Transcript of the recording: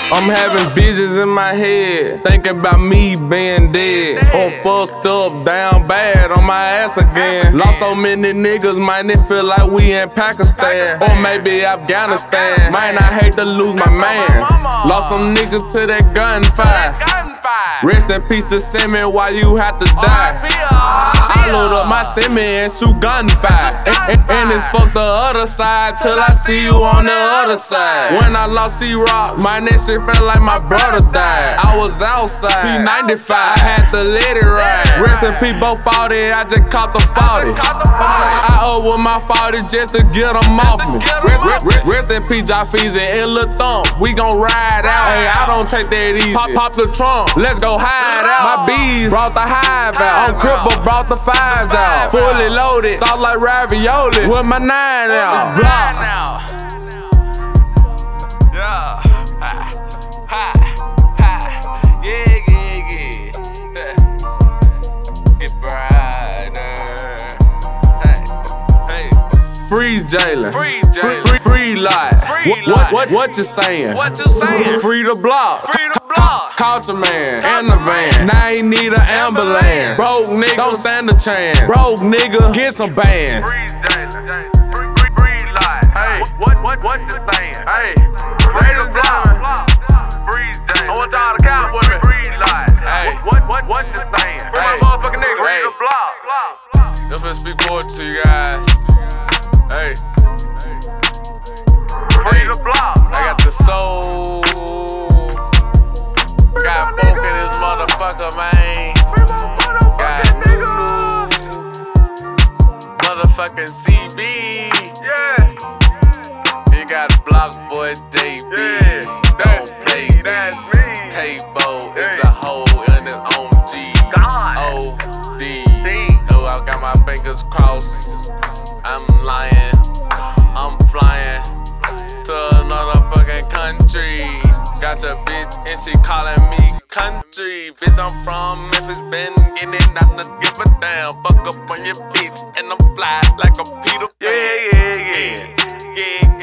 I'm having visions in my head, thinking about me being dead. Or fucked up, down bad, on my ass again. Lost so many niggas, might it feel like we in Pakistan. Or maybe Afghanistan. Might not hate to lose my man. Lost some niggas to that gunfire. Rest in peace to Simmy while you had to die. I load up my Simmy and shoot gunfire. And it's fuck the other side till I see you on the other side. When I lost C-Rock, my neck shit felt like my brother died. I was outside, P95, I had to let it ride. Rest in peace, both 40, I just caught the 40. I up with my 40 just to get them off me. Rest in peace, Jafeezy and Lil Thump, we gon' ride out. Hey, I don't take that easy. Pop the trunk, let's go hide out. My bees brought the hive out. I'm crippled, brought the fives out. Fully loaded, sauce like ravioli. With my 9 out. Block. Yeah. Yeah. Get brighter. Hey. Free Jalen. Free Jalen. Free Lot. What you saying? What you saying? Free the block. Free the block. Culture man and the van. Now he need an ambulance. Broke nigga, don't stand a chance. Broke nigga, get some band. Free Jalen. Free Lot. Hey. What you saying? Hey. Free the block. Free Jalen. I want y'all to count with me. Free Lot. Hey. What you saying? Free my motherfucking nigga. Free the block. If I speak word to you guys. Hey. Free the block. I got the soul. Got folk in this motherfucker, man. Got Nunu. Motherfucking CB. Yeah. You got Block Boy JB. Yeah. Don't play That's me. me. Tabo is Hey. a hoe in his own G. God. OD. D. Oh, I got my fingers crossed. I'm lying. I'm flying to another fucking country. Got your bitch and she calling me country. Bitch, I'm from Memphis, been getting out to give a damn. Fuck up on your bitch and I'm fly like a Peter Pan. Yeah. Yeah.